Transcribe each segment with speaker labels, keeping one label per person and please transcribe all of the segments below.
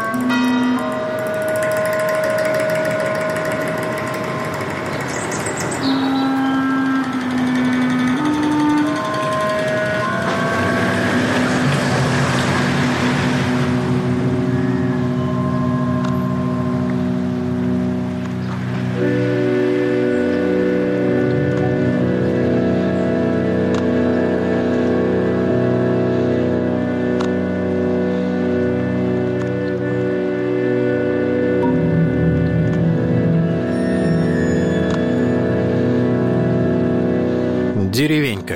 Speaker 1: Деревенька.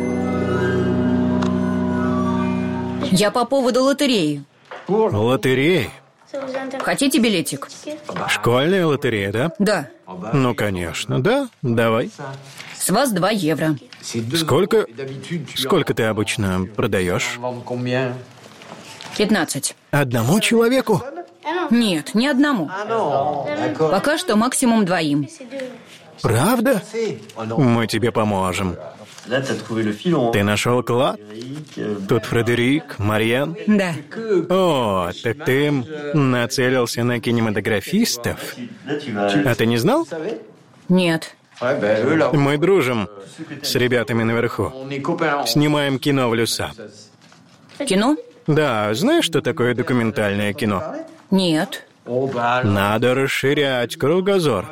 Speaker 2: Я по поводу лотереи.
Speaker 1: Лотереи?
Speaker 2: Хотите билетик?
Speaker 1: Школьная лотерея, да?
Speaker 2: Да.
Speaker 1: Ну, конечно, да. Давай.
Speaker 2: С вас 2 евро.
Speaker 1: Сколько ты обычно продаешь?
Speaker 2: 15.
Speaker 1: Одному человеку?
Speaker 2: Нет, не одному. Пока что максимум 2.
Speaker 1: Правда? Мы тебе поможем. Ты нашел клад? Тут Фредерик, Мариен?
Speaker 2: Да.
Speaker 1: О, так ты нацелился на кинематографистов? А ты не знал?
Speaker 2: Нет.
Speaker 1: Мы дружим с ребятами наверху. Снимаем кино в Люса.
Speaker 2: Кино?
Speaker 1: Да, знаешь, что такое документальное кино?
Speaker 2: Нет.
Speaker 1: Надо расширять кругозор.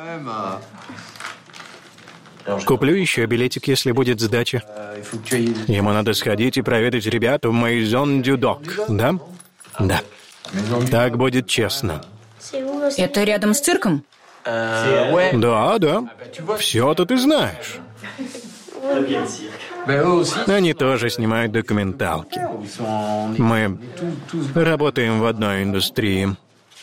Speaker 1: Куплю еще билетик, если будет сдача. Ему надо сходить и проведать ребят в Maison du Doc, да? Да. Так будет честно.
Speaker 2: Это рядом с цирком?
Speaker 1: Да, да. Все-то ты знаешь. Они тоже снимают документалки. Мы работаем в одной индустрии.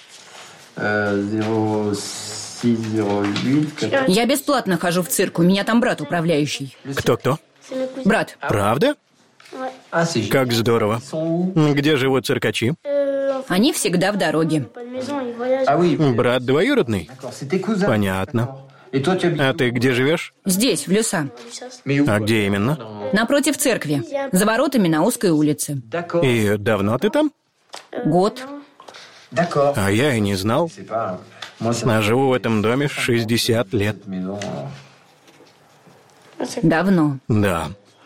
Speaker 2: Я бесплатно хожу в цирк, у меня там брат управляющий.
Speaker 1: Кто-кто?
Speaker 2: Брат.
Speaker 1: Правда? Как здорово. Где живут циркачи?
Speaker 2: Они всегда в дороге.
Speaker 1: Брат двоюродный? Понятно. А ты где живешь?
Speaker 2: Здесь, в Люса.
Speaker 1: А где именно?
Speaker 2: Напротив церкви. За воротами на узкой улице.
Speaker 1: И давно ты там?
Speaker 2: Год.
Speaker 1: А я и не знал. А живу в этом доме 60 лет.
Speaker 2: Давно.
Speaker 1: Да.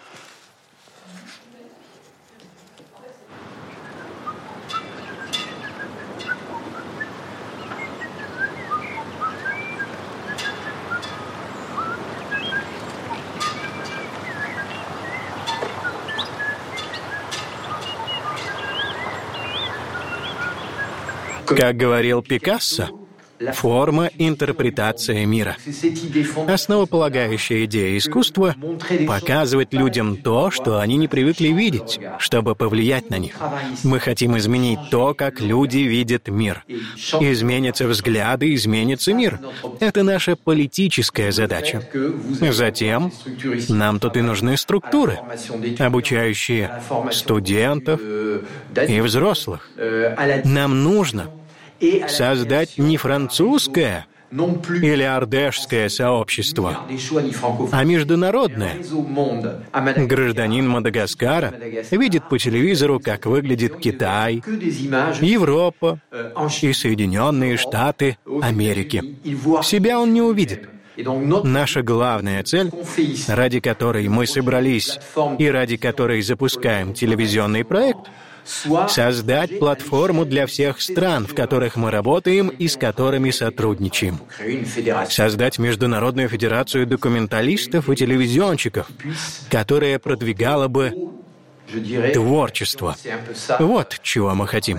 Speaker 1: Как говорил Пикассо, форма – интерпретация мира. Основополагающая идея искусства – показывать людям то, что они не привыкли видеть, чтобы повлиять на них. Мы хотим изменить то, как люди видят мир. Изменятся взгляды, изменится мир. Это наша политическая задача. Затем нам тут и нужны структуры, обучающие студентов и взрослых. Нам нужно создать не французское или ардешское сообщество, а международное. Гражданин Мадагаскара видит по телевизору, как выглядит Китай, Европа и Соединенные Штаты Америки. Себя он не увидит. Наша главная цель, ради которой мы собрались и ради которой запускаем телевизионный проект — создать платформу для всех стран, в которых мы работаем и с которыми сотрудничаем. Создать Международную федерацию документалистов и телевизионщиков, которая продвигала бы творчество. Вот чего мы хотим.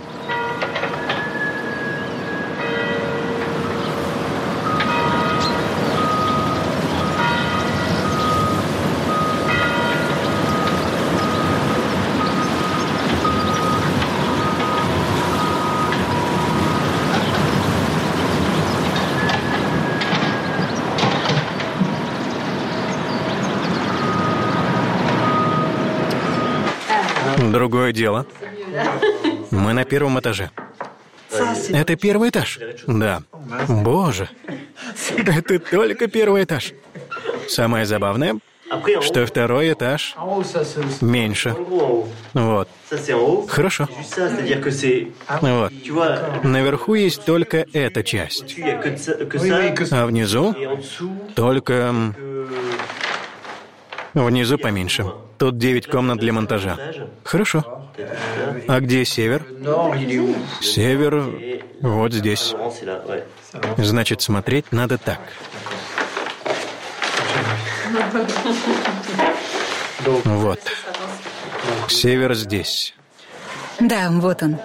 Speaker 1: Другое дело. Мы на 1-м этаже. Это 1-й этаж? Да. Боже, это только 1-й этаж. Самое забавное, что второй этаж меньше. Вот. Хорошо. Вот. Наверху есть только эта часть. А внизу только... Внизу поменьше. Тут 9 комнат для монтажа. Хорошо. А где север? Север вот здесь. Значит, смотреть надо так. Вот. Север здесь.
Speaker 2: Да, вот он.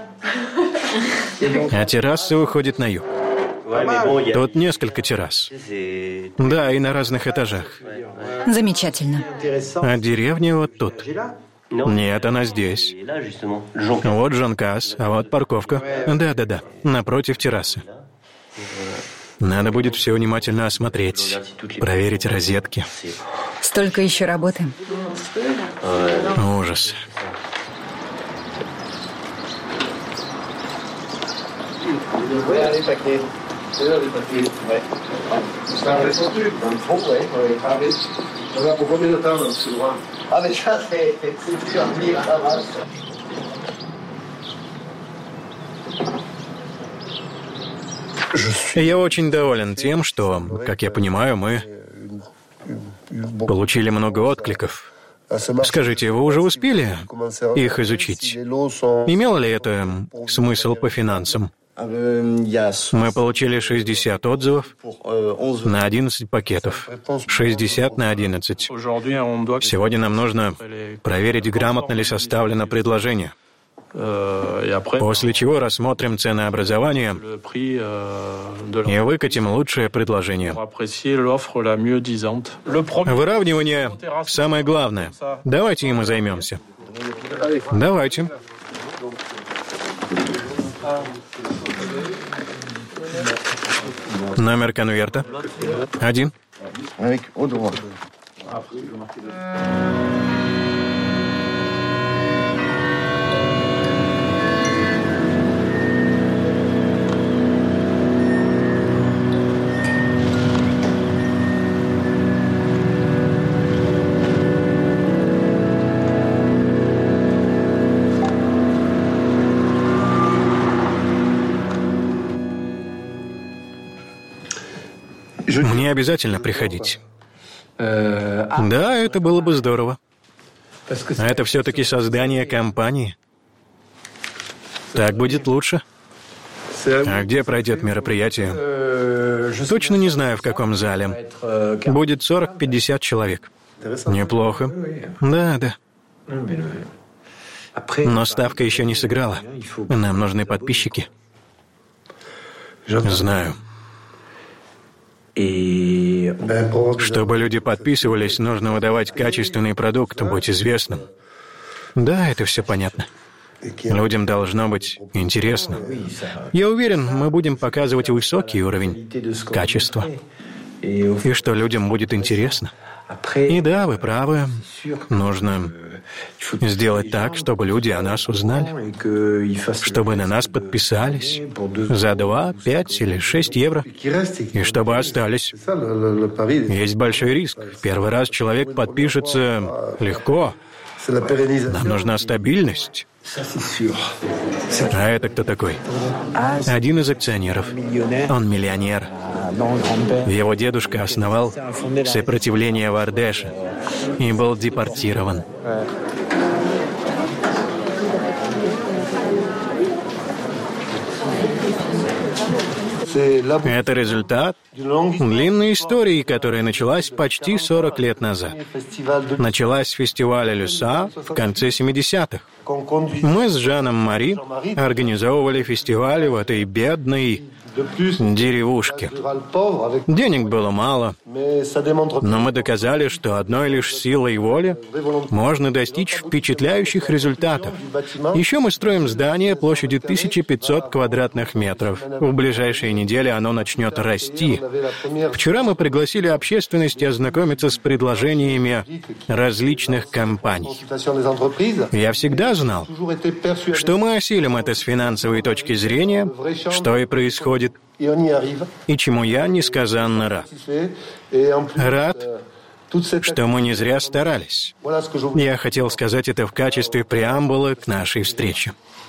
Speaker 1: А терраса выходит на юг. Тут несколько террас. Да, и на разных этажах.
Speaker 2: Замечательно.
Speaker 1: А деревня вот тут. Нет, она здесь. Вот Джонкас, а вот парковка. Да, напротив террасы. Надо будет все внимательно осмотреть, проверить розетки.
Speaker 2: Столько еще работы.
Speaker 1: Ужас. Я очень доволен тем, что, как я понимаю, мы получили много откликов. Скажите, вы уже успели их изучить? Имело ли это смысл по финансам? Мы получили 60 отзывов на 11 пакетов. 60 на 11. Сегодня нам нужно проверить, грамотно ли составлено предложение. После чего рассмотрим ценообразование и выкатим лучшее предложение. Выравнивание – самое главное. Давайте им и займемся. Давайте. Номер конверта. 1. Мне обязательно приходить. Да, это было бы здорово. А это все-таки создание компании. Так будет лучше. А где пройдет мероприятие? Точно не знаю, в каком зале. Будет 40-50 человек. Неплохо. Да. Но ставка еще не сыграла. Нам нужны подписчики. Знаю. Чтобы люди подписывались, нужно выдавать качественный продукт, быть известным. Да, это все понятно. Людям должно быть интересно. Я уверен, мы будем показывать высокий уровень качества. И что людям будет интересно. И да, вы правы. Нужно сделать так, чтобы люди о нас узнали. Чтобы на нас подписались за 2, 5 или 6 евро. И чтобы остались. Есть большой риск. В первый раз человек подпишется легко. Нам нужна стабильность. А это кто такой? Один из акционеров. Он миллионер. Его дедушка основал сопротивление в Ардеше и был депортирован. Это результат длинной истории, которая началась почти 40 лет назад. Началась с фестиваля Люса в конце 70-х. Мы с Жаном Мари организовывали фестивали в этой бедной деревушке. Денег было мало, но мы доказали, что одной лишь силой воли можно достичь впечатляющих результатов. Еще мы строим здание площадью 1500 квадратных метров. В ближайшие недели оно начнет расти. Вчера мы пригласили общественность ознакомиться с предложениями различных компаний. Я всегда знал, что мы осилим это с финансовой точки зрения, что и происходит, и чему я несказанно рад. Рад, что мы не зря старались. Я хотел сказать это в качестве преамбулы к нашей встрече.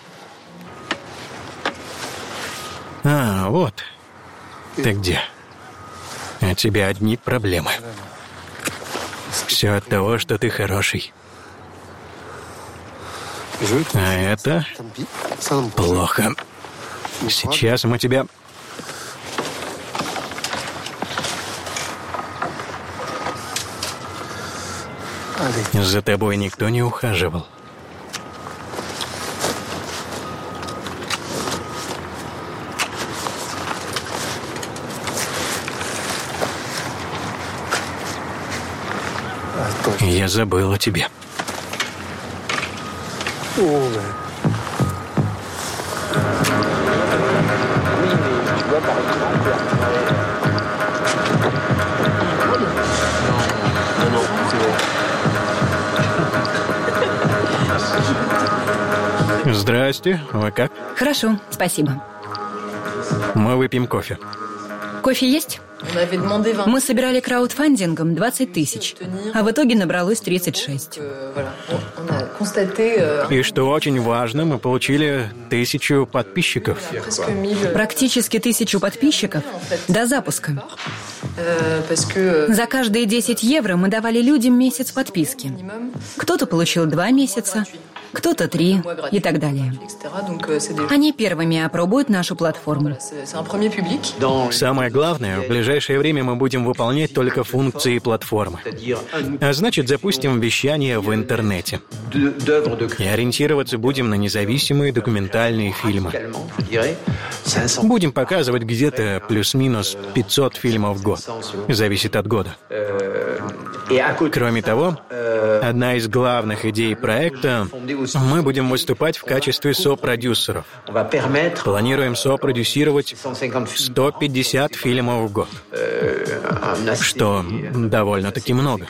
Speaker 1: А, вот. Ты где? У тебя одни проблемы. Все от того, что ты хороший. А это плохо. Сейчас мы тебя... За тобой никто не ухаживал. Я забыл о тебе. Здрасте, вы как?
Speaker 2: Хорошо, спасибо.
Speaker 1: Мы выпьем кофе.
Speaker 2: Кофе есть? Мы собирали краудфандингом 20 тысяч, а в итоге набралось 36.
Speaker 1: И что очень важно, мы получили 1000 подписчиков.
Speaker 2: Практически 1000 подписчиков до запуска. За каждые 10 евро мы давали людям месяц подписки. Кто-то получил 2 месяца, кто-то 3 и так далее. Они первыми опробуют нашу платформу.
Speaker 1: Самое главное, в ближайшее время мы будем выполнять только функции платформы. А значит, запустим вещание в интернете. И ориентироваться будем на независимые документальные фильмы. Будем показывать где-то плюс-минус 500 фильмов в год. Зависит от года. Кроме того, одна из главных идей проекта — мы будем выступать в качестве сопродюсеров. Планируем сопродюсировать 150 фильмов в год, что довольно-таки много.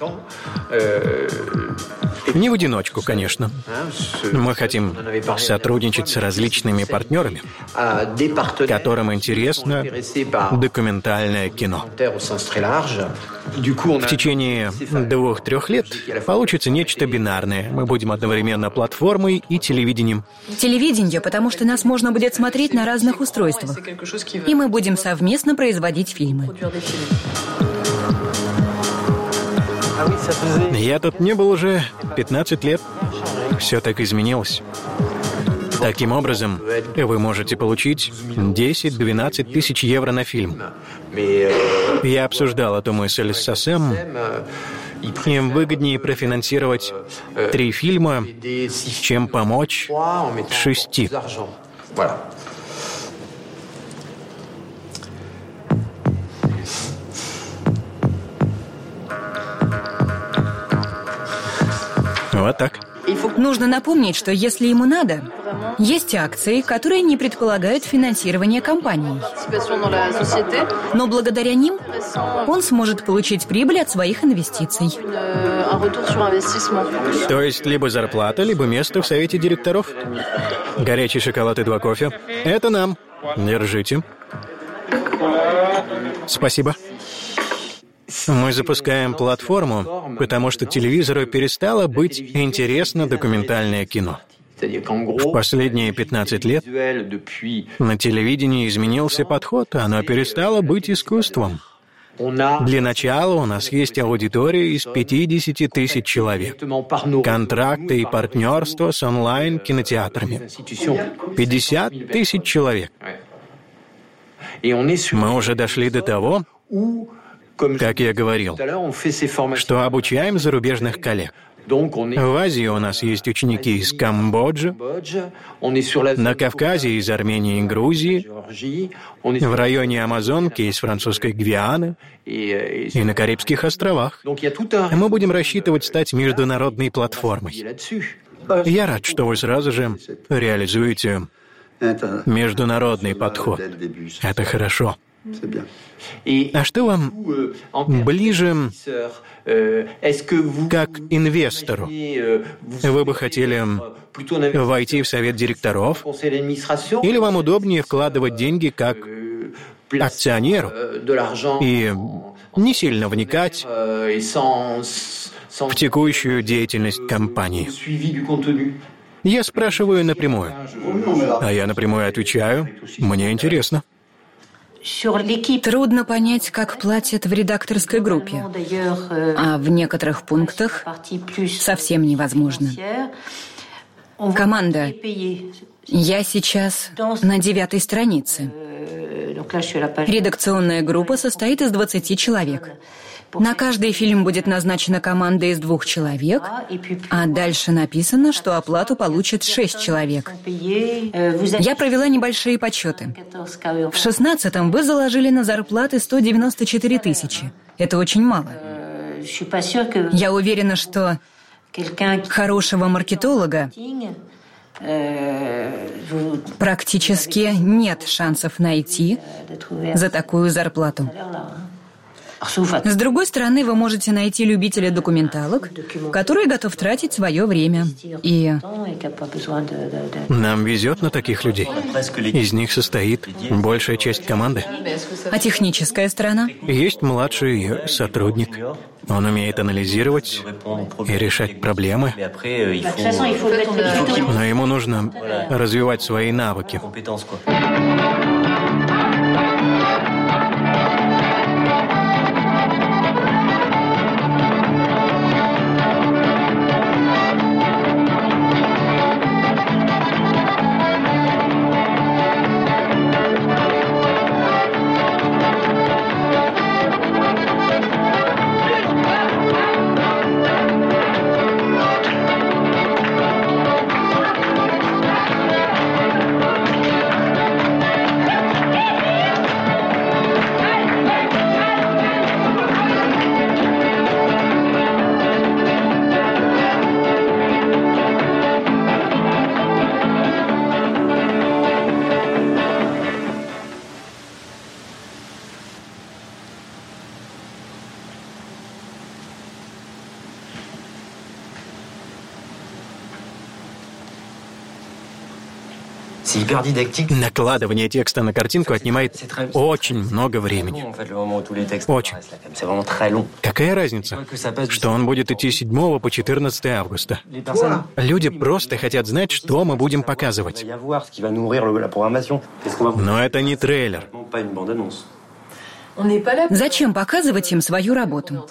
Speaker 1: Не в одиночку, конечно. Мы хотим сотрудничать с различными партнерами, которым интересно документальное кино. В течение 2-3 лет получится нечто бинарное. Мы будем одновременно платформой и телевидением.
Speaker 2: Телевидение, потому что нас можно будет смотреть на разных устройствах. И мы будем совместно производить фильмы.
Speaker 1: Я тут не был уже 15 лет. Все так изменилось. Таким образом, вы можете получить 10-12 тысяч евро на фильм. Я обсуждал эту мысль с Сасем. Им выгоднее профинансировать 3 фильма, чем помочь 6. Вот так.
Speaker 2: Нужно напомнить, что если ему надо, есть акции, которые не предполагают финансирование компании. Но благодаря ним он сможет получить прибыль от своих инвестиций.
Speaker 1: То есть либо зарплата, либо место в совете директоров. Горячий шоколад и 2 кофе. Это нам. Держите. Спасибо. Мы запускаем платформу, потому что телевизору перестало быть интересно документальное кино. В последние 15 лет на телевидении изменился подход, оно перестало быть искусством. Для начала у нас есть аудитория из 50 тысяч человек, контракты и партнерства с онлайн-кинотеатрами. 50 тысяч человек. Мы уже дошли до того, как я говорил, что обучаем зарубежных коллег. В Азии у нас есть ученики из Камбоджи, на Кавказе из Армении и Грузии, в районе Амазонки из французской Гвианы и на Карибских островах. Мы будем рассчитывать стать международной платформой. Я рад, что вы сразу же реализуете международный подход. Это хорошо. А что вам ближе как инвестору? Вы бы хотели войти в совет директоров? Или вам удобнее вкладывать деньги как акционеру и не сильно вникать в текущую деятельность компании. Я спрашиваю напрямую, а я напрямую отвечаю, мне интересно.
Speaker 2: Трудно понять, как платят в редакторской группе, а в некоторых пунктах совсем невозможно. Команда. Я сейчас на 9-й странице. Редакционная группа состоит из 20 человек. На каждый фильм будет назначена команда из 2 человек, а дальше написано, что оплату получат 6 человек. Я провела небольшие подсчеты. В 16-м вы заложили на зарплаты 194 тысячи. Это очень мало. Я уверена, что хорошего маркетолога практически нет шансов найти за такую зарплату. С другой стороны, вы можете найти любителя документалок, который готов тратить свое время. И
Speaker 1: нам везет на таких людей. Из них состоит большая часть команды.
Speaker 2: А техническая сторона?
Speaker 1: Есть младший сотрудник. Он умеет анализировать и решать проблемы. Но ему нужно развивать свои навыки. Накладывание текста на картинку отнимает очень много времени. Очень. Какая разница, что он будет идти с 7 по 14 августа? Люди просто хотят знать, что мы будем показывать. Но это не трейлер.
Speaker 2: Зачем показывать им свою работу?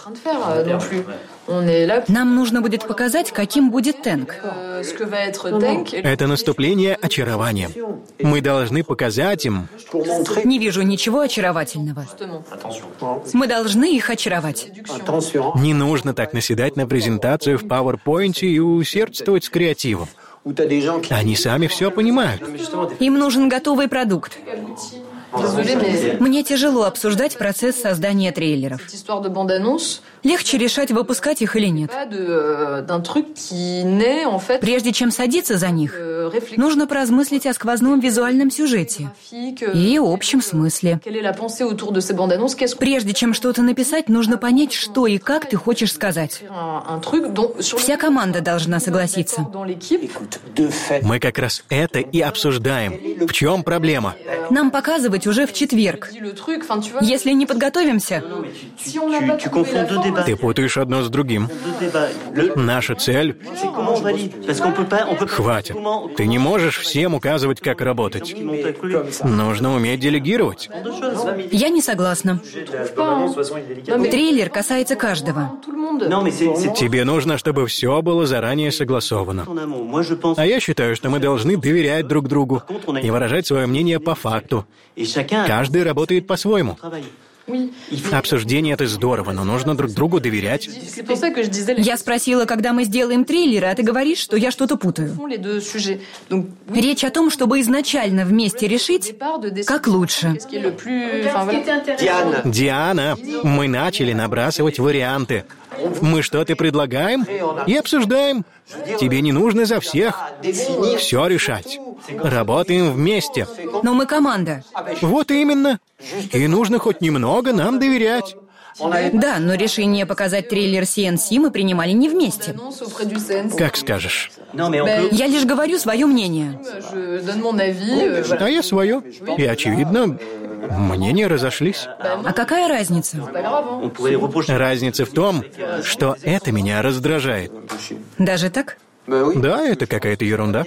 Speaker 2: Нам нужно будет показать, каким будет Тэнк.
Speaker 1: Это наступление очарования. Мы должны показать им...
Speaker 2: Не вижу ничего очаровательного. Мы должны их очаровать.
Speaker 1: Не нужно так наседать на презентацию в PowerPoint и усердствовать с креативом. Они сами все понимают.
Speaker 2: Им нужен готовый продукт. Мне тяжело обсуждать процесс создания трейлеров. Легче решать, выпускать их или нет. Прежде чем садиться за них, нужно поразмыслить о сквозном визуальном сюжете и общем смысле. Прежде чем что-то написать, нужно понять, что и как ты хочешь сказать. Вся команда должна согласиться.
Speaker 1: Мы как раз это и обсуждаем. В чем проблема?
Speaker 2: Нам показывать уже в четверг. Если не подготовимся...
Speaker 1: Ты путаешь одно с другим. Наша цель... Хватит. Ты не можешь всем указывать, как работать. Нужно уметь делегировать.
Speaker 2: Я не согласна. Трейлер касается каждого.
Speaker 1: Тебе нужно, чтобы все было заранее согласовано. А я считаю, что мы должны доверять друг другу и выражать свое мнение по факту. Каждый работает по-своему. Обсуждение — это здорово, но нужно друг другу доверять.
Speaker 2: Я спросила, когда мы сделаем трейлеры, а ты говоришь, что я что-то путаю. Речь о том, чтобы изначально вместе решить, как лучше.
Speaker 1: Диана, мы начали набрасывать варианты. Мы что-то предлагаем и обсуждаем. Тебе не нужно за всех все решать. Работаем вместе.
Speaker 2: Но мы команда.
Speaker 1: Вот именно. И нужно хоть немного нам доверять.
Speaker 2: Да, но решение показать трейлер CNC мы принимали не вместе.
Speaker 1: Как скажешь.
Speaker 2: Я лишь говорю свое мнение.
Speaker 1: А я свое. И, очевидно, мнения разошлись.
Speaker 2: А какая разница?
Speaker 1: Разница в том, что это меня раздражает.
Speaker 2: Даже так?
Speaker 1: Да, это какая-то ерунда.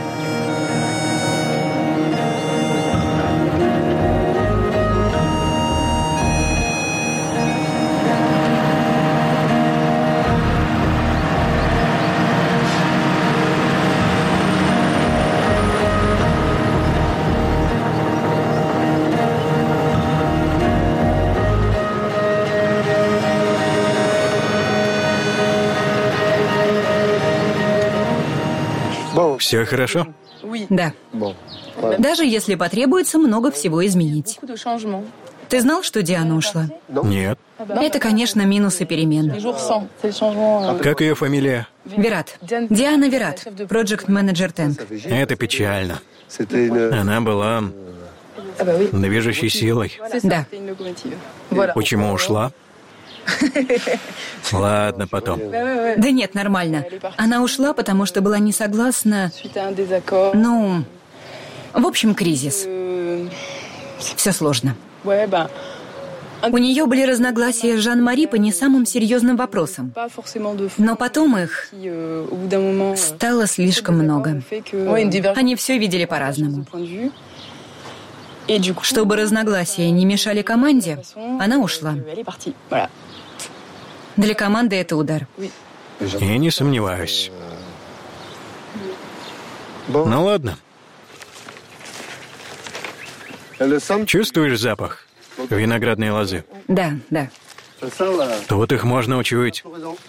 Speaker 1: Все хорошо?
Speaker 2: Да. Даже если потребуется много всего изменить. Ты знал, что Диана ушла?
Speaker 1: Нет.
Speaker 2: Это, конечно, минусы перемен.
Speaker 1: Как ее фамилия?
Speaker 2: Вират. Диана Вират, проект-менеджер Тэнк.
Speaker 1: Это печально. Она была движущей силой.
Speaker 2: Да.
Speaker 1: Почему ушла? Ладно, потом.
Speaker 2: Да нет, нормально. Она ушла, потому что была не согласна... Ну, в общем, кризис. Все сложно. У нее были разногласия с Жан-Мари по не самым серьезным вопросам. Но потом их стало слишком много. Они все видели по-разному. Чтобы разногласия не мешали команде, она ушла. Для команды это удар.
Speaker 1: Я не сомневаюсь. Ну ладно. Чувствуешь запах виноградной лозы?
Speaker 2: Да, да.
Speaker 1: Тут их можно учуять.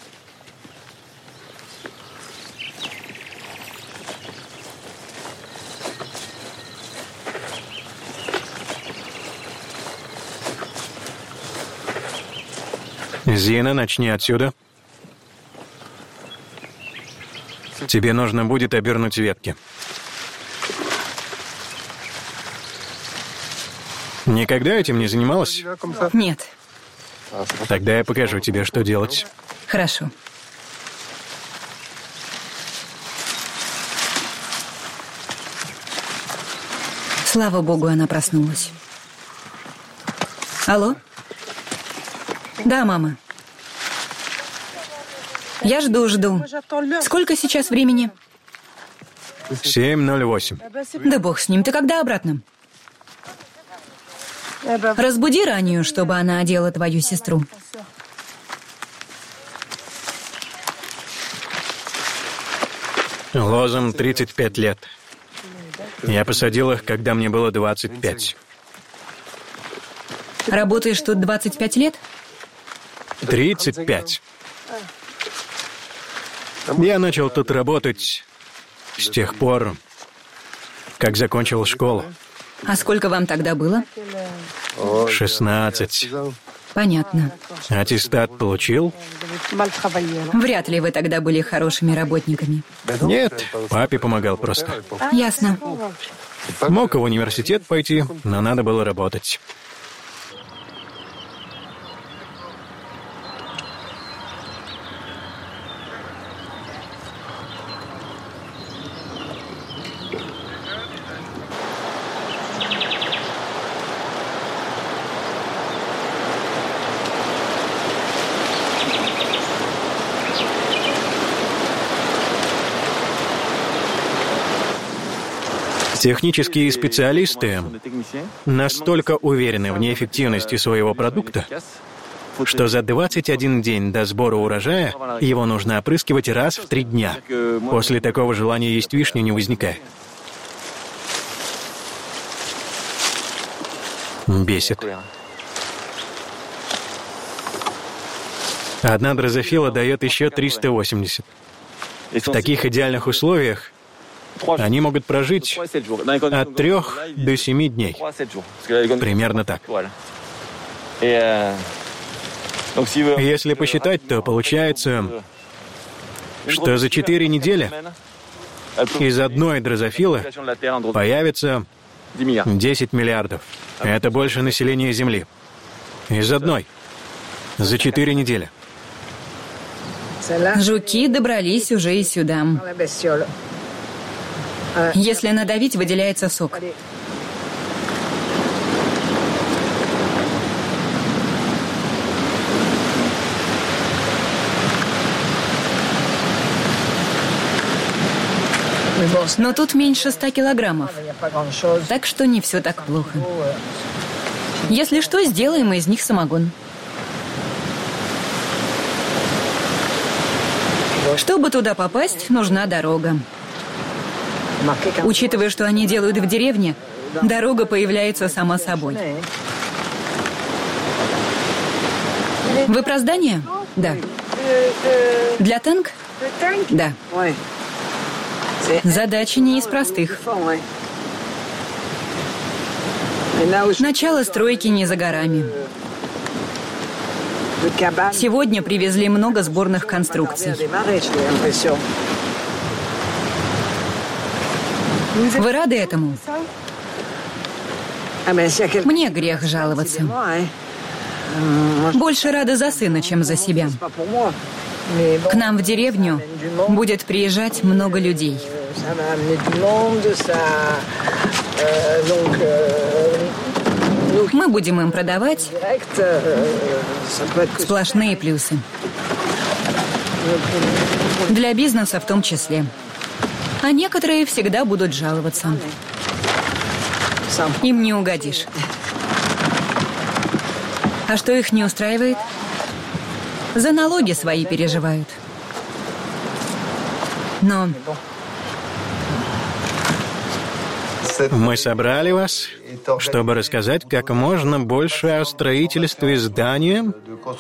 Speaker 1: Зина, начни отсюда. Тебе нужно будет обернуть ветки. Никогда этим не занималась?
Speaker 2: Нет.
Speaker 1: Тогда я покажу тебе, что делать.
Speaker 2: Хорошо. Слава богу, она проснулась. Алло? Да, мама. Я жду. Сколько сейчас времени?
Speaker 1: 7:08.
Speaker 2: Да бог с ним. Ты когда обратно? Разбуди раннюю, чтобы она одела твою сестру.
Speaker 1: Лозам 35 лет. Я посадил их, когда мне было 25.
Speaker 2: Работаешь тут 25 лет?
Speaker 1: 35. Я начал тут работать с тех пор, как закончил школу.
Speaker 2: А сколько вам тогда было?
Speaker 1: 16.
Speaker 2: Понятно.
Speaker 1: Аттестат получил?
Speaker 2: Вряд ли вы тогда были хорошими работниками.
Speaker 1: Нет, папе помогал просто.
Speaker 2: Ясно.
Speaker 1: Мог в университет пойти, но надо было работать. Технические специалисты настолько уверены в неэффективности своего продукта, что за 21 день до сбора урожая его нужно опрыскивать раз в 3 дня. После такого желания есть вишню не возникает. Бесит. Одна дрозофила дает еще 380. В таких идеальных условиях они могут прожить от 3 до 7 дней. Примерно так. Если посчитать, то получается, что за 4 недели из одной дрозофилы появится 10 миллиардов. Это больше населения Земли. Из одной. За 4 недели.
Speaker 2: Жуки добрались уже и сюда. Если надавить, выделяется сок. Но тут меньше 100 килограммов. Так что не все так плохо. Если что, сделаем из них самогон. Чтобы туда попасть, нужна дорога. Учитывая, что они делают в деревне, дорога появляется сама собой. Вы про здание? Да. Для танка? Да. Задача не из простых. Начало стройки не за горами. Сегодня привезли много сборных конструкций. Вы рады этому? Мне грех жаловаться. Больше рада за сына, чем за себя. К нам в деревню будет приезжать много людей. Мы будем им продавать сплошные плюсы. Для бизнеса в том числе. А некоторые всегда будут жаловаться. Им не угодишь. А что их не устраивает? За налоги свои переживают. Но
Speaker 1: мы собрали вас, чтобы рассказать как можно больше о строительстве здания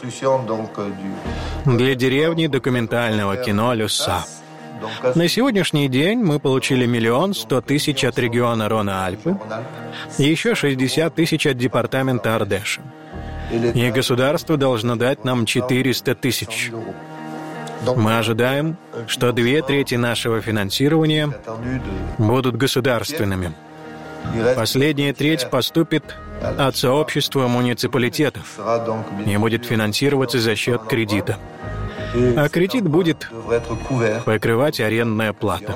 Speaker 1: для деревни документального кино «Люса». На сегодняшний день мы получили 1 100 000 от региона Рона-Альпы и еще 60 000 от департамента Ардеша. И государство должно дать нам 400 000. Мы ожидаем, что 2/3 нашего финансирования будут государственными. Последняя треть поступит от сообщества муниципалитетов и будет финансироваться за счет кредита. А кредит будет покрывать арендная плата.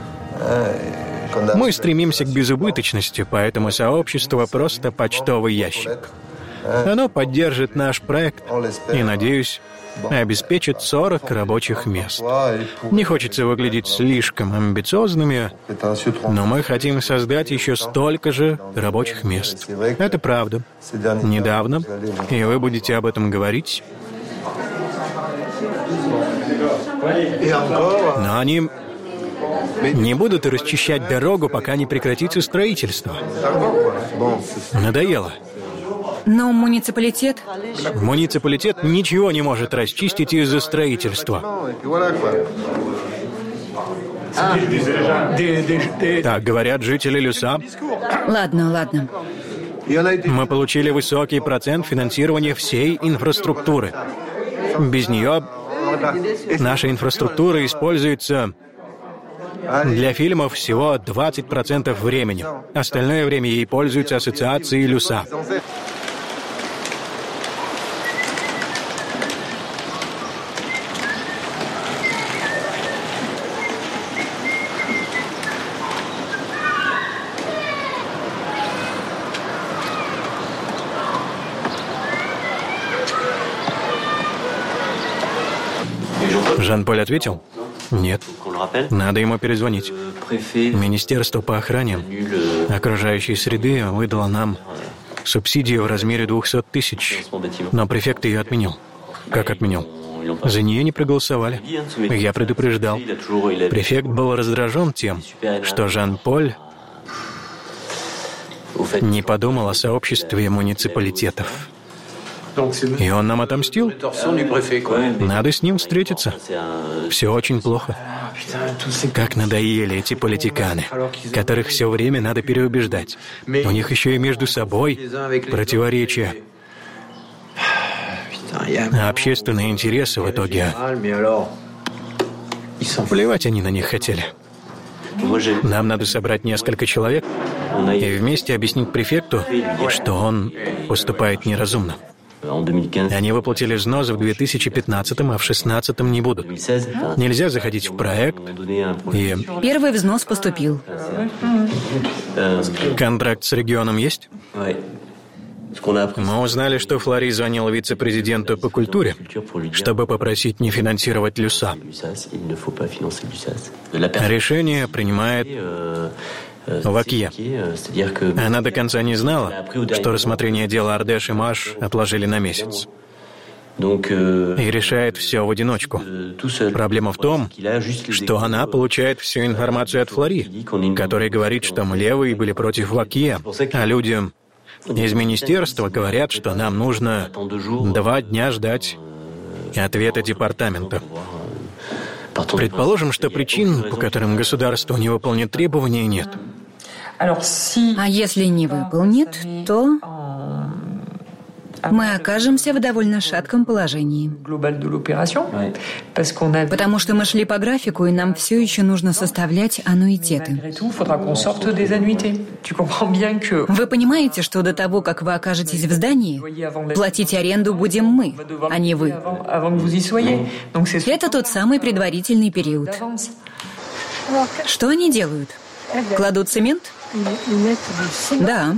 Speaker 1: Мы стремимся к безубыточности, поэтому сообщество просто почтовый ящик. Оно поддержит наш проект и, надеюсь, обеспечит 40 рабочих мест. Не хочется выглядеть слишком амбициозными, но мы хотим создать еще столько же рабочих мест. Это правда. Недавно, и вы будете об этом говорить. Но они не будут расчищать дорогу, пока не прекратится строительство. Надоело.
Speaker 2: Но муниципалитет...
Speaker 1: Муниципалитет ничего не может расчистить из-за строительства. Так говорят жители Люса.
Speaker 2: Ладно.
Speaker 1: Мы получили высокий процент финансирования всей инфраструктуры. Без нее наша инфраструктура используется для фильмов всего 20% времени. Остальное время ей пользуются ассоциации Люса. Жан-Поль ответил? Нет. Надо ему перезвонить. Министерство по охране окружающей среды выдало нам субсидию в размере 200 000, но префект ее отменил. Как отменил? За нее не проголосовали. Я предупреждал. Префект был раздражен тем, что Жан-Поль не подумал о сообществе муниципалитетов. И он нам отомстил. Надо с ним встретиться. Все очень плохо. Как надоели эти политиканы, которых все время надо переубеждать. У них еще и между собой противоречия. А общественные интересы в итоге... Плевать они на них хотели. Нам надо собрать несколько человек и вместе объяснить префекту, что он поступает неразумно. Они выплатили взнос в 2015, а в 2016 не будут. Нельзя заходить в проект и...
Speaker 2: Первый взнос поступил.
Speaker 1: Контракт с регионом есть? Мы узнали, что Флори звонил вице-президенту по культуре, чтобы попросить не финансировать Люса. Решение принимает Вакье. Она до конца не знала, что рассмотрение дела Ардеш и Маш отложили на месяц. И решает все в одиночку. Проблема в том, что она получает всю информацию от Флори, который говорит, что мы левые были против Вакье, а люди из министерства говорят, что нам нужно 2 дня ждать ответа департамента. Предположим, что причин, по которым государство не выполнит требования, нет.
Speaker 2: А если не выполнит, то мы окажемся в довольно шатком положении. Потому что мы шли по графику, и нам все еще нужно составлять аннуитеты. Вы понимаете, что до того, как вы окажетесь в здании, платить аренду будем мы, а не вы. Это тот самый предварительный период. Что они делают? Кладут цемент? Да.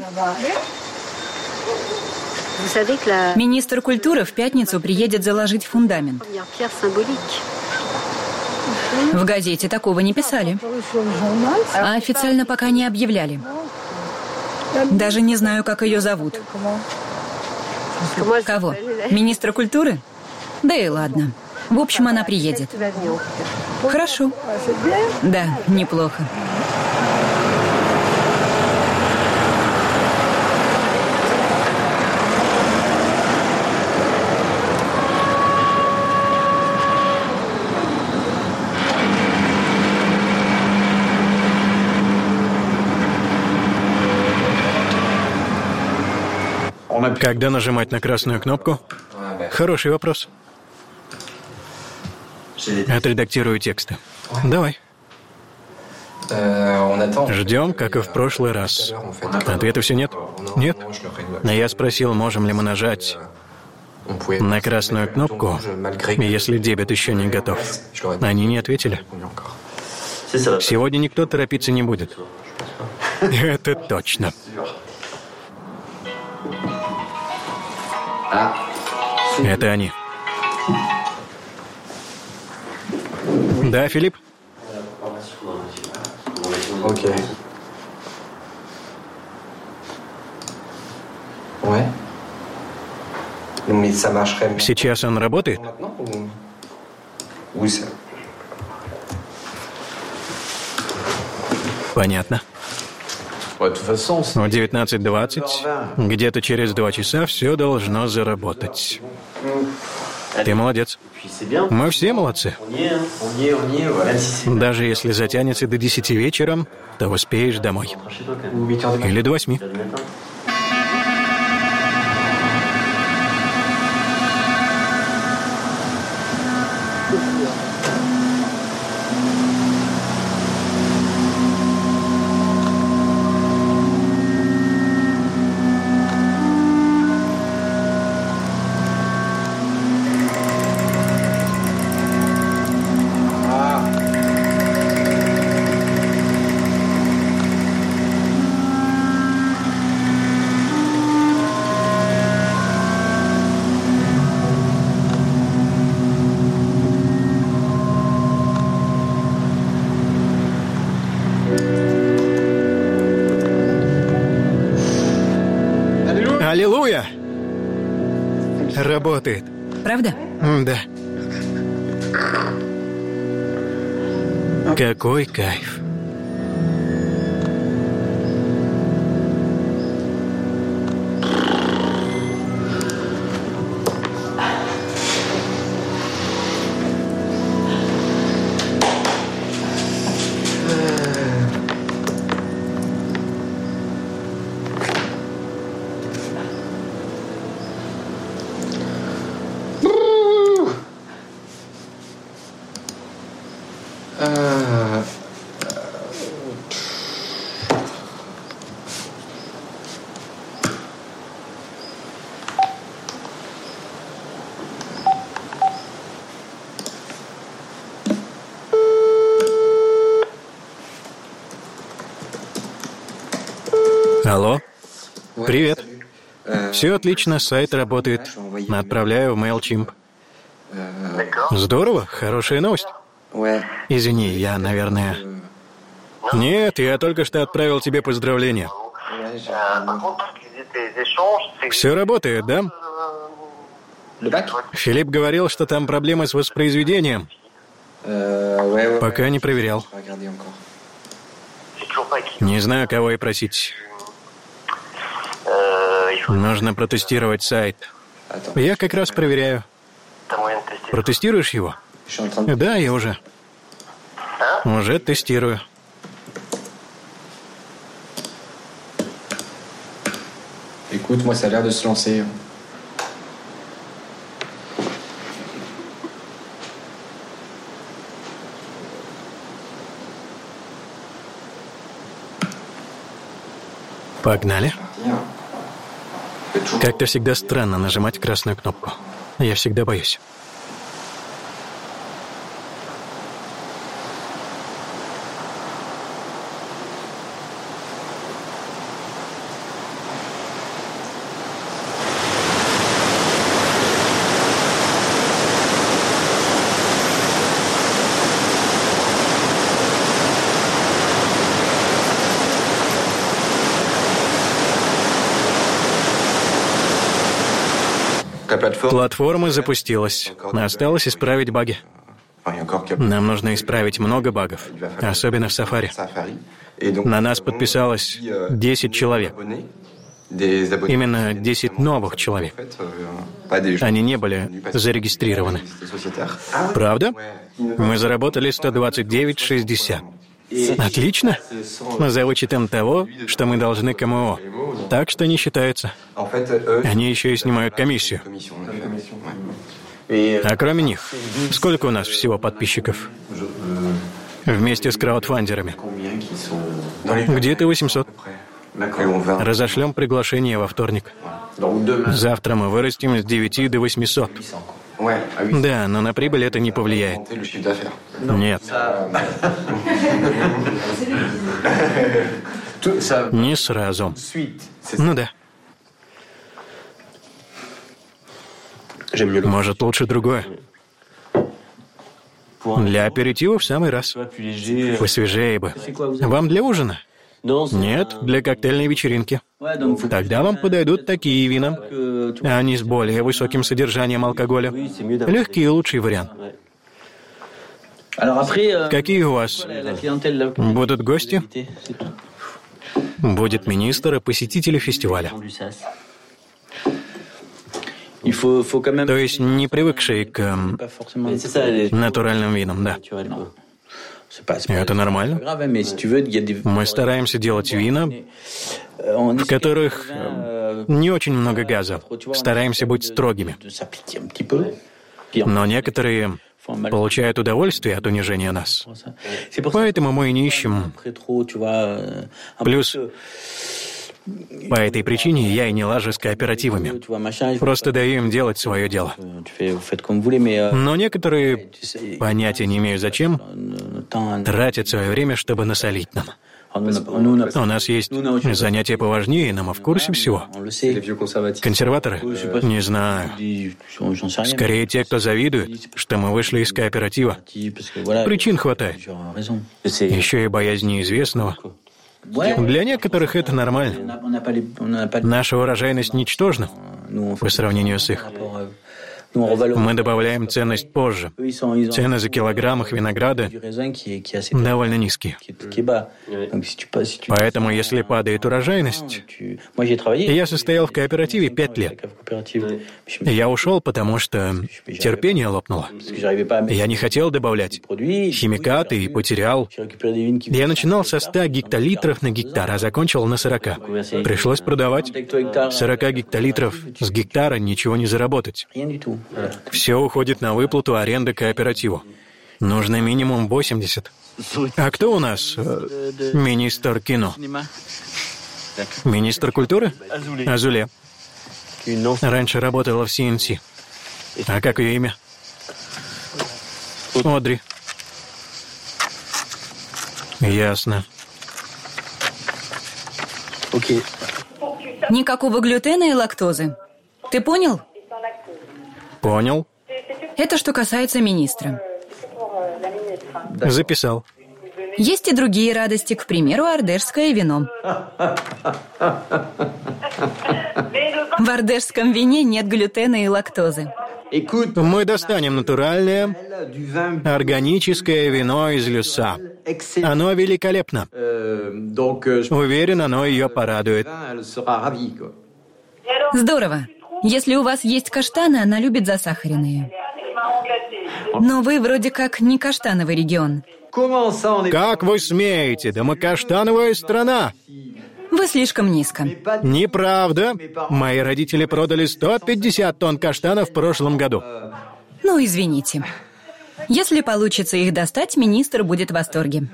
Speaker 2: Министр культуры в пятницу приедет заложить фундамент. В газете такого не писали. А официально пока не объявляли. Даже не знаю, как ее зовут. Кого? Министра культуры? Да и ладно. В общем, она приедет. Хорошо. Да, неплохо.
Speaker 1: Когда нажимать на красную кнопку? Хороший вопрос. Отредактирую тексты. Давай. Ждем, как и в прошлый раз. Ответа все нет? Нет? Но я спросил, можем ли мы нажать на красную кнопку, если дебет еще не готов. Они не ответили. Сегодня никто торопиться не будет. Это точно. Это они. Да, Филипп?
Speaker 3: Окей.
Speaker 1: Сейчас он работает? Понятно. В 19:20, где-то через 2 часа, все должно заработать. Ты молодец. Мы все молодцы. Даже если затянется до 10 вечера, то успеешь домой. Или до 8. Аллилуйя! Работает.
Speaker 2: Правда?
Speaker 1: Да. Какой кайф. Алло? Привет. Все отлично, сайт работает. Отправляю в MailChimp. Здорово, хорошая новость. Извини, я, наверное... Нет, я только что отправил тебе поздравления. Все работает, да? Филипп говорил, что там проблемы с воспроизведением. Пока не проверял. Не знаю, кого и просить. Нужно протестировать сайт. Я как раз проверяю. Протестируешь его? Да, я уже. Уже тестирую.
Speaker 3: Écoute, moi, ça a l'air de se lancer.
Speaker 1: Погнали. Как-то всегда странно нажимать красную кнопку. Я всегда боюсь. Платформа запустилась. Осталось исправить баги. Нам нужно исправить много багов, особенно в Safari. На нас подписалось 10 человек. Именно 10 новых человек. Они не были зарегистрированы. Правда? Мы заработали 129,60. Отлично. За вычетом того, что мы должны КМО. Так что не считается. Они еще и снимают комиссию. А кроме них, сколько у нас всего подписчиков? Вместе с краудфандерами. Где-то 800. Разошлем приглашение во вторник. Завтра мы вырастем с 9 до 800. Да, но на прибыль это не повлияет. Нет. Не сразу. Ну да. Может, лучше другое. Для аперитива в самый раз. Посвежее бы. Вам для ужина? Нет, для коктейльной вечеринки. Тогда вам подойдут такие вина. Они с более высоким содержанием алкоголя. Легкий и лучший вариант. Какие у вас? Будут гости? Будет министр и посетители фестиваля. То есть не привыкшие к натуральным винам, да. Это нормально. Мы стараемся делать вина, в которых не очень много газа. Стараемся быть строгими. Но некоторые получают удовольствие от унижения нас. Поэтому мы и не ищем. Плюс по этой причине я и не лажу с кооперативами. Просто даю им делать свое дело. Но некоторые, понятия не имею зачем, тратят свое время, чтобы насолить нам. У нас есть занятия поважнее, но мы в курсе всего. Консерваторы? Не знаю. Скорее те, кто завидует, что мы вышли из кооператива. Причин хватает. Еще и боязнь неизвестного. Для некоторых это нормально. Наша урожайность ничтожна по сравнению с их. Мы добавляем ценность позже. Цены за килограмм их винограда довольно низкие. Поэтому, если падает урожайность... Я состоял в кооперативе 5 лет. Я ушел, потому что терпение лопнуло. Я не хотел добавлять химикаты и потерял. Я начинал со 100 гектолитров на гектар, а закончил на 40. Пришлось продавать. 40 гектолитров с гектара ничего не заработать. Все уходит на выплату аренды кооперативу. Нужно минимум 80. А кто у нас министр кино? Министр культуры? Азуле. Раньше работала в CNC. А как ее имя? Одри. Ясно.
Speaker 2: Никакого глютена и лактозы. Ты понял?
Speaker 1: Понял.
Speaker 2: Это что касается министра.
Speaker 1: Записал.
Speaker 2: Есть и другие радости, к примеру, ардешское вино. В ардешском вине нет глютена и лактозы.
Speaker 1: Мы достанем натуральное, органическое вино из Люса. Оно великолепно. Уверен, оно ее порадует.
Speaker 2: Здорово. Если у вас есть каштаны, она любит засахаренные. Но вы вроде как не каштановый регион.
Speaker 1: Как вы смеете? Да мы каштановая страна.
Speaker 2: Вы слишком низко.
Speaker 1: Неправда. Мои родители продали 150 тонн каштанов в прошлом году.
Speaker 2: Ну, извините. Если получится их достать, министр будет в восторге.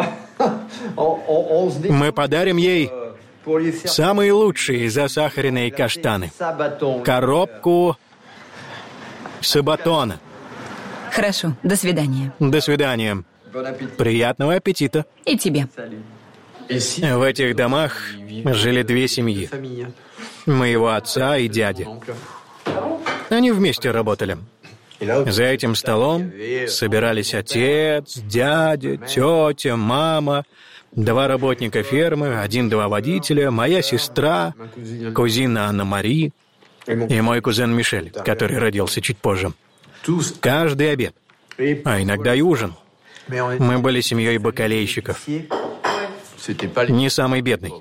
Speaker 1: Мы подарим ей самые лучшие засахаренные каштаны. Коробку Сабатона.
Speaker 2: Хорошо, до свидания.
Speaker 1: До свидания. Приятного аппетита.
Speaker 2: И тебе.
Speaker 1: В этих домах жили две семьи. Моего отца и дяди. Они вместе работали. За этим столом собирались отец, дядя, тетя, мама, 2 работника фермы, 1-2 водителя, моя сестра, кузина Анна-Мари и мой кузен Мишель, который родился чуть позже. Каждый обед, а иногда и ужин. Мы были семьей бакалейщиков. Не самый бедный.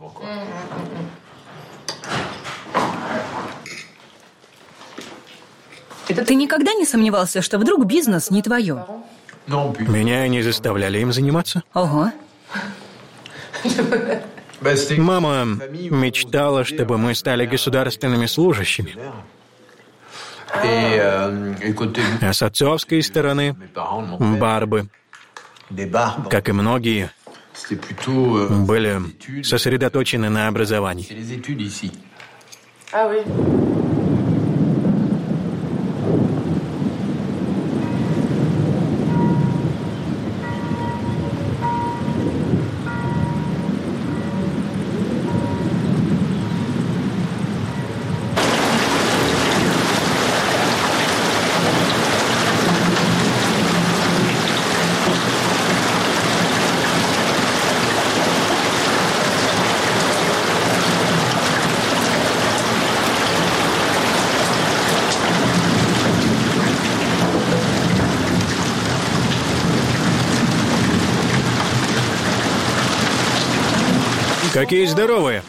Speaker 2: Ты никогда не сомневался, что вдруг бизнес не твое?
Speaker 1: Меня не заставляли им заниматься.
Speaker 2: Ого.
Speaker 1: Мама мечтала, чтобы мы стали государственными служащими. А с отцовской стороны Барбы, как и многие, были сосредоточены на образовании. Какие здоровые!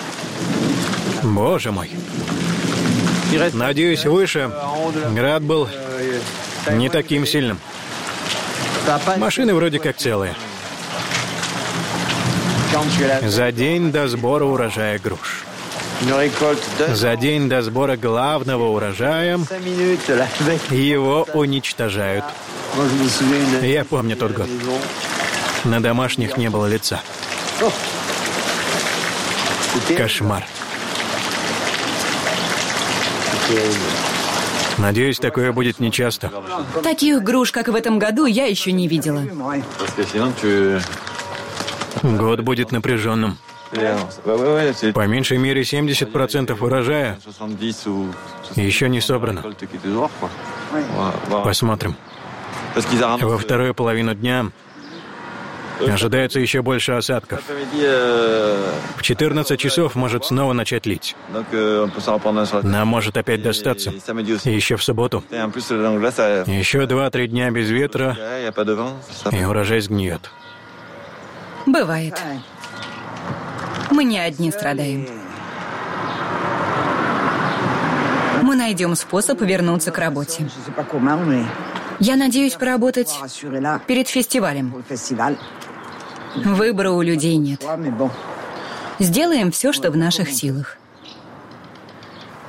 Speaker 1: Боже мой! Надеюсь, выше град был не таким сильным. Машины вроде как целые. За день до сбора урожая груш. За день до сбора главного урожая его уничтожают. Я помню тот год. На домашних не было лица. Кошмар. Надеюсь, такое будет нечасто.
Speaker 2: Таких груш, как в этом году, я еще не видела.
Speaker 1: Год будет напряженным. По меньшей мере 70% урожая еще не собрано. Посмотрим. Во вторую половину дня ожидается еще больше осадков. В 14 часов может снова начать лить. Нам может опять достаться. Еще в субботу. Еще 2-3 дня без ветра, и урожай сгниет.
Speaker 2: Бывает. Мы не одни страдаем. Мы найдем способ вернуться к работе. Я надеюсь поработать перед фестивалем. Выбора у людей нет. Сделаем все, что в наших силах.